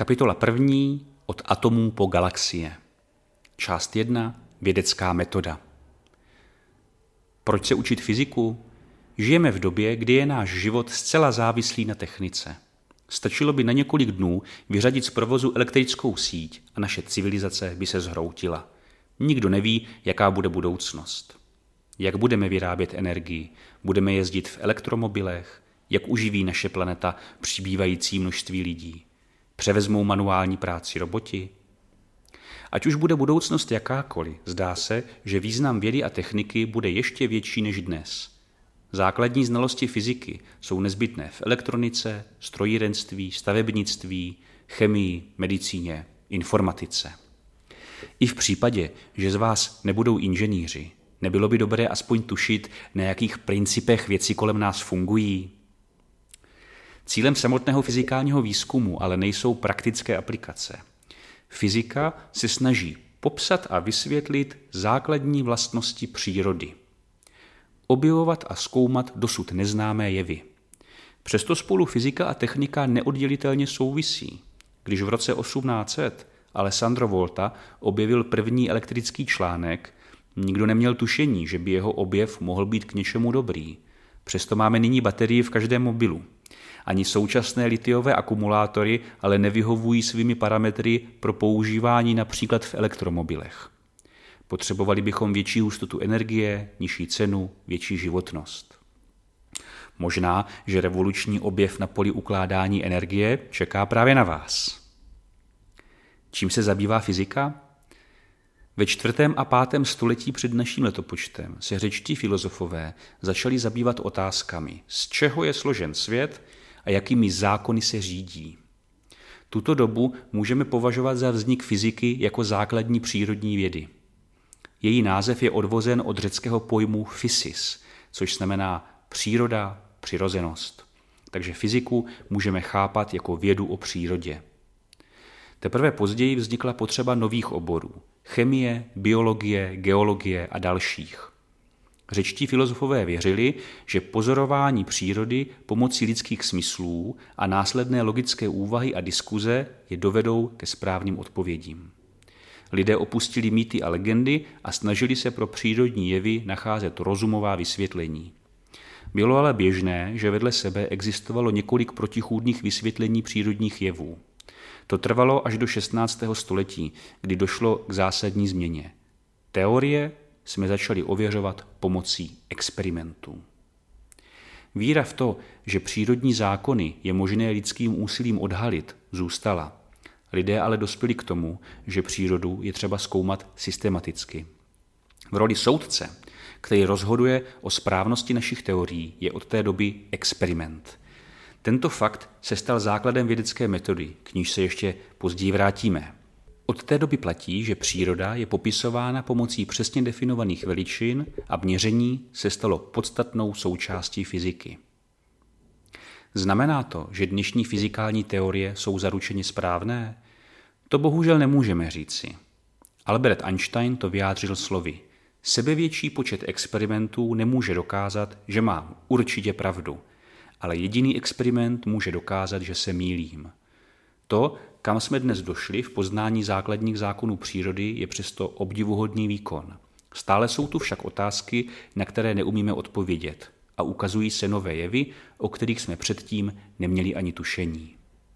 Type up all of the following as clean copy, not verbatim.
Kapitola 1. Od atomů po galaxie. Část 1. Vědecká metoda. Proč se učit fyziku? Žijeme v době, kdy je náš život zcela závislý na technice. Stačilo by na několik dnů vyřadit z provozu elektrickou síť a naše civilizace by se zhroutila. Nikdo neví, jaká bude budoucnost. Jak budeme vyrábět energii? Budeme jezdit v elektromobilech? Jak uživí naše planeta přibývající množství lidí? Převezmou manuální práci roboti? Ať už bude budoucnost jakákoliv, zdá se, že význam vědy a techniky bude ještě větší než dnes. Základní znalosti fyziky jsou nezbytné v elektronice, strojírenství, stavebnictví, chemii, medicíně, informatice. I v případě, že z vás nebudou inženýři, nebylo by dobré aspoň tušit, na jakých principech věci kolem nás fungují? Cílem samotného fyzikálního výzkumu ale nejsou praktické aplikace. Fyzika se snaží popsat a vysvětlit základní vlastnosti přírody. Objevovat a zkoumat dosud neznámé jevy. Přesto spolu fyzika a technika neoddělitelně souvisí. Když v roce 1800 Alessandro Volta objevil první elektrický článek, nikdo neměl tušení, že by jeho objev mohl být k něčemu dobrý. Přesto máme nyní baterii v každém mobilu. Ani současné litiové akumulátory ale nevyhovují svými parametry pro používání například v elektromobilech. Potřebovali bychom větší hustotu energie, nižší cenu, větší životnost. Možná, že revoluční objev na poli ukládání energie čeká právě na vás. Čím se zabývá fyzika? Ve 4. a 5. století před naším letopočtem se řečtí filozofové začali zabývat otázkami, z čeho je složen svět a jakými zákony se řídí. Tuto dobu můžeme považovat za vznik fyziky jako základní přírodní vědy. Její název je odvozen od řeckého pojmu physis, což znamená příroda, přirozenost. Takže fyziku můžeme chápat jako vědu o přírodě. Teprve později vznikla potřeba nových oborů – chemie, biologie, geologie a dalších. Řečtí filozofové věřili, že pozorování přírody pomocí lidských smyslů a následné logické úvahy a diskuze je dovedou ke správným odpovědím. Lidé opustili mýty a legendy a snažili se pro přírodní jevy nacházet rozumová vysvětlení. Bylo ale běžné, že vedle sebe existovalo několik protichůdných vysvětlení přírodních jevů. To trvalo až do 16. století, kdy došlo k zásadní změně. Teorie jsme začali ověřovat pomocí experimentů. Víra v to, že přírodní zákony je možné lidským úsilím odhalit, zůstala. Lidé ale dospěli k tomu, že přírodu je třeba zkoumat systematicky. V roli soudce, který rozhoduje o správnosti našich teorií, je od té doby experiment. Tento fakt se stal základem vědecké metody, k níž se ještě později vrátíme. Od té doby platí, že příroda je popisována pomocí přesně definovaných veličin a měření se stalo podstatnou součástí fyziky. Znamená to, že dnešní fyzikální teorie jsou zaručeně správné? To bohužel nemůžeme říci. Albert Einstein to vyjádřil slovy: sebevětší počet experimentů nemůže dokázat, že mám určitě pravdu, ale jediný experiment může dokázat, že se mýlím. To, kam jsme dnes došli v poznání základních zákonů přírody, je přesto obdivuhodný výkon. Stále jsou tu však otázky, na které neumíme odpovědět, a ukazují se nové jevy, o kterých jsme předtím neměli ani tušení.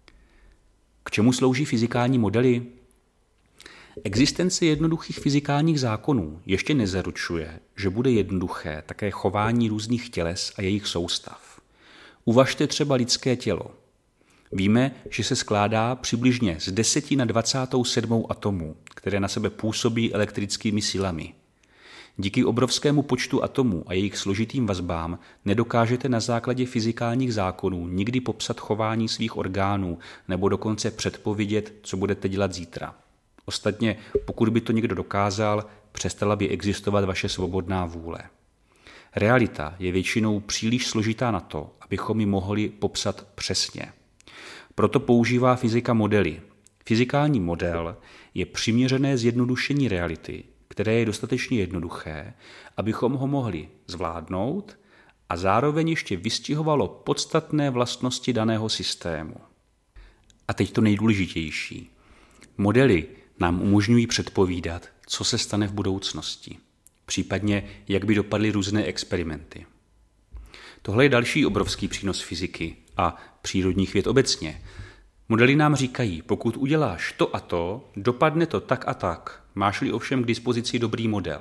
K čemu slouží fyzikální modely? Existence jednoduchých fyzikálních zákonů ještě nezaručuje, že bude jednoduché také chování různých těles a jejich soustav. Uvažte třeba lidské tělo. Víme, že se skládá přibližně z 10 na 27 atomů, které na sebe působí elektrickými silami. Díky obrovskému počtu atomů a jejich složitým vazbám nedokážete na základě fyzikálních zákonů nikdy popsat chování svých orgánů nebo dokonce předpovědět, co budete dělat zítra. Ostatně, pokud by to někdo dokázal, přestala by existovat vaše svobodná vůle. Realita je většinou příliš složitá na to, abychom ji mohli popsat přesně. Proto používá fyzika modely. Fyzikální model je přiměřené zjednodušení reality, které je dostatečně jednoduché, abychom ho mohli zvládnout a zároveň ještě vystihovalo podstatné vlastnosti daného systému. A teď to nejdůležitější. Modely nám umožňují předpovídat, co se stane v budoucnosti, případně jak by dopadly různé experimenty. Tohle je další obrovský přínos fyziky a přírodních věd obecně. Modely nám říkají, pokud uděláš to a to, dopadne to tak a tak, máš-li ovšem k dispozici dobrý model.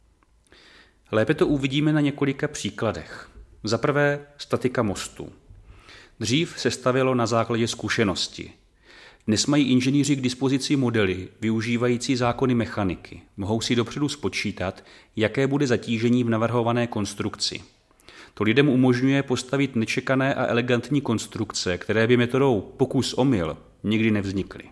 Lépe to uvidíme na několika příkladech. Za prvé statika mostu. Dřív se stavělo na základě zkušenosti. Dnes mají inženýři k dispozici modely využívající zákony mechaniky. Mohou si dopředu spočítat, jaké bude zatížení v navrhované konstrukci. To lidem umožňuje postavit nečekané a elegantní konstrukce, které by metodou pokus-omyl nikdy nevznikly.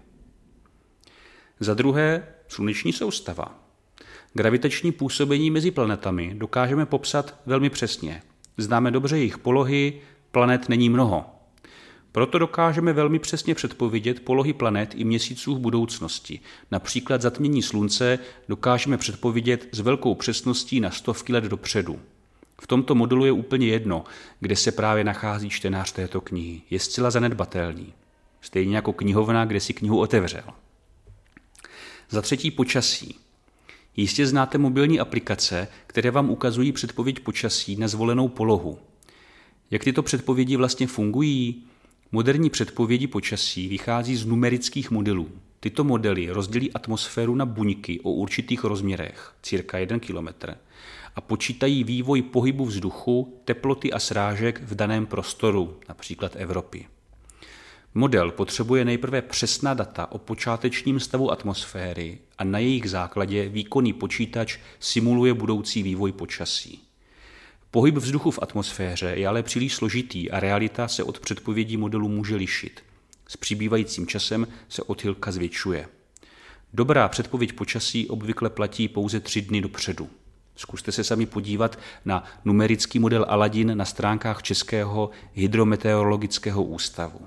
Za druhé, sluneční soustava. Gravitační působení mezi planetami dokážeme popsat velmi přesně. Známe dobře jejich polohy, planet není mnoho. Proto dokážeme velmi přesně předpovědět polohy planet i měsíců v budoucnosti. Například zatmění slunce dokážeme předpovědět s velkou přesností na stovky let dopředu. V tomto modelu je úplně jedno, kde se právě nachází čtenář této knihy. Je zcela zanedbatelný. Stejně jako knihovna, kde si knihu otevřel. Za třetí počasí. Jistě znáte mobilní aplikace, které vám ukazují předpověď počasí na zvolenou polohu. Jak tyto předpovědi vlastně fungují? Moderní předpovědi počasí vychází z numerických modelů. Tyto modely rozdělí atmosféru na buňky o určitých rozměrech, cirka 1 kilometr, a počítají vývoj pohybu vzduchu, teploty a srážek v daném prostoru, například Evropy. Model potřebuje nejprve přesná data o počátečním stavu atmosféry a na jejich základě výkonný počítač simuluje budoucí vývoj počasí. Pohyb vzduchu v atmosféře je ale příliš složitý a realita se od předpovědí modelu může lišit. S přibývajícím časem se odchylka zvětšuje. Dobrá předpověď počasí obvykle platí pouze 3 dny dopředu. Zkuste se sami podívat na numerický model Aladin na stránkách Českého hydrometeorologického ústavu.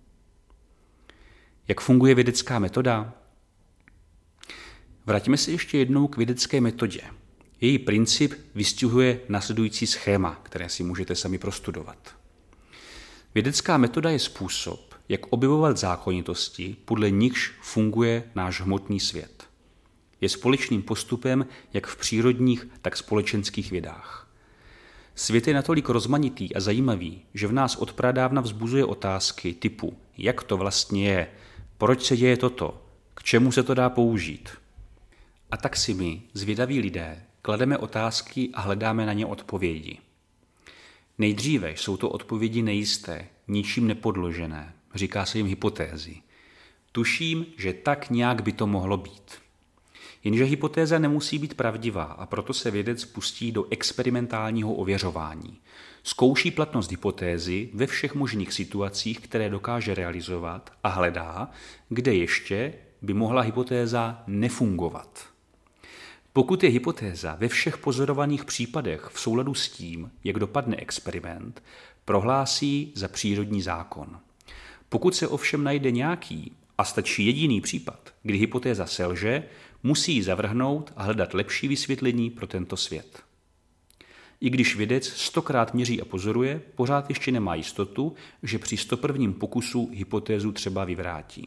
Jak funguje vědecká metoda? Vraťme se ještě jednou k vědecké metodě. Její princip vystihuje následující schéma, které si můžete sami prostudovat. Vědecká metoda je způsob, jak objevovat zákonitosti, podle nichž funguje náš hmotný svět. Je společným postupem jak v přírodních, tak společenských vědách. Svět je natolik rozmanitý a zajímavý, že v nás od pradávna vzbuzuje otázky typu jak to vlastně je, proč se děje toto, k čemu se to dá použít. A tak si my, zvědaví lidé, klademe otázky a hledáme na ně odpovědi. Nejdříve jsou to odpovědi nejisté, ničím nepodložené, říká se jim hypotézy. Tuším, že tak nějak by to mohlo být. Jenže hypotéza nemusí být pravdivá a proto se vědec pustí do experimentálního ověřování. Zkouší platnost hypotézy ve všech možných situacích, které dokáže realizovat a hledá, kde ještě by mohla hypotéza nefungovat. Pokud je hypotéza ve všech pozorovaných případech v souladu s tím, jak dopadne experiment, prohlásí za přírodní zákon. Pokud se ovšem najde nějaký a stačí jediný případ, kdy hypotéza selže, musí ji zavrhnout a hledat lepší vysvětlení pro tento svět. I když vědec 100krát měří a pozoruje, pořád ještě nemá jistotu, že při 101. pokusu hypotézu třeba vyvrátí.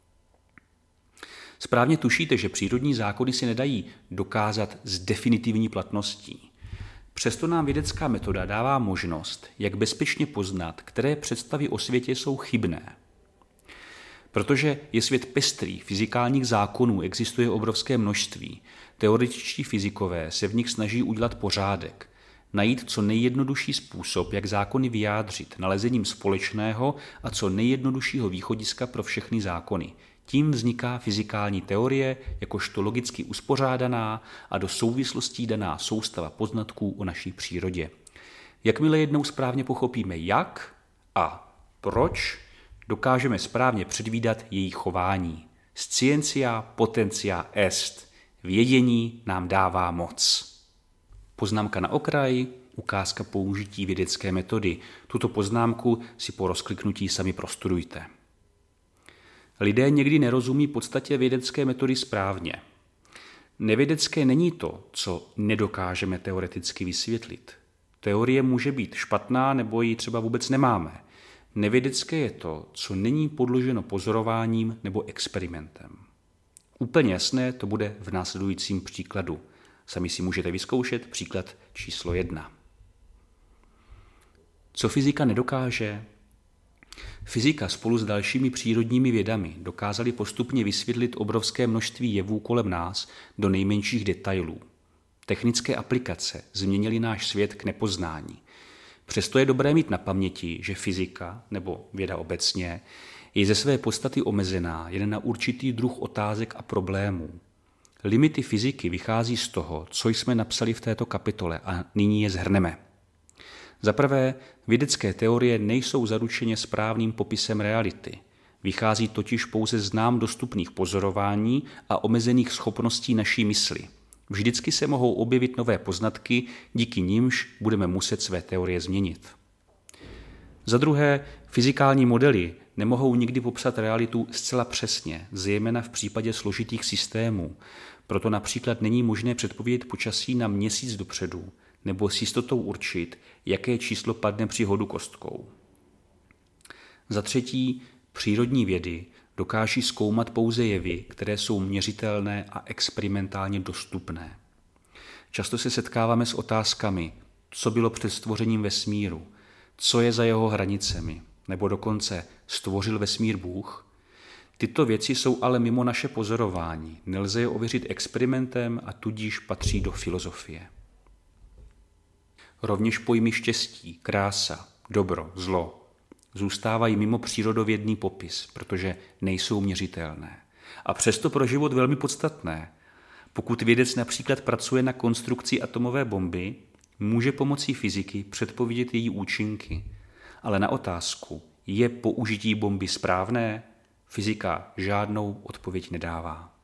Správně tušíte, že přírodní zákony si nedají dokázat s definitivní platností. Přesto nám vědecká metoda dává možnost, jak bezpečně poznat, které představy o světě jsou chybné. Protože je svět pestrý, fyzikálních zákonů existuje obrovské množství. Teoretičtí fyzikové se v nich snaží udělat pořádek, najít co nejjednodušší způsob, jak zákony vyjádřit, nalezením společného a co nejjednoduššího východiska pro všechny zákony. Tím vzniká fyzikální teorie jakožto logicky uspořádaná a do souvislostí daná soustava poznatků o naší přírodě. Jakmile jednou správně pochopíme jak a proč, dokážeme správně předvídat její chování. Scientia potentia est. Vědění nám dává moc. Poznámka na okraj, ukázka použití vědecké metody. Tuto poznámku si po rozkliknutí sami prostudujte. Lidé někdy nerozumí podstatě vědecké metody správně. Nevědecké není to, co nedokážeme teoreticky vysvětlit. Teorie může být špatná nebo ji třeba vůbec nemáme. Nevědecké je to, co není podloženo pozorováním nebo experimentem. Úplně jasné to bude v následujícím příkladu. Sami si můžete vyzkoušet příklad číslo 1. Co fyzika nedokáže? Fyzika spolu s dalšími přírodními vědami dokázaly postupně vysvětlit obrovské množství jevů kolem nás do nejmenších detailů. Technické aplikace změnily náš svět k nepoznání. Přesto je dobré mít na paměti, že fyzika, nebo věda obecně, je ze své podstaty omezená jen na určitý druh otázek a problémů. Limity fyziky vychází z toho, co jsme napsali v této kapitole a nyní je shrneme. Za prvé, vědecké teorie nejsou zaručeně správným popisem reality. Vychází totiž pouze z nám dostupných pozorování a omezených schopností naší mysli. Vždycky se mohou objevit nové poznatky, díky nimž budeme muset své teorie změnit. Za druhé, fyzikální modely nemohou nikdy popsat realitu zcela přesně, zejména v případě složitých systémů. Proto například není možné předpovědět počasí na měsíc dopředu, nebo s jistotou určit, jaké číslo padne při hodu kostkou. Za třetí, přírodní vědy dokáží zkoumat pouze jevy, které jsou měřitelné a experimentálně dostupné. Často se setkáváme s otázkami, co bylo před stvořením vesmíru, co je za jeho hranicemi, nebo dokonce stvořil vesmír Bůh. Tyto věci jsou ale mimo naše pozorování, nelze je ověřit experimentem a tudíž patří do filozofie. Rovněž pojmy štěstí, krása, dobro, zlo zůstávají mimo přírodovědný popis, protože nejsou měřitelné. A přesto pro život velmi podstatné. Pokud vědec například pracuje na konstrukci atomové bomby, může pomocí fyziky předpovědět její účinky. Ale na otázku, je použití bomby správné, fyzika žádnou odpověď nedává.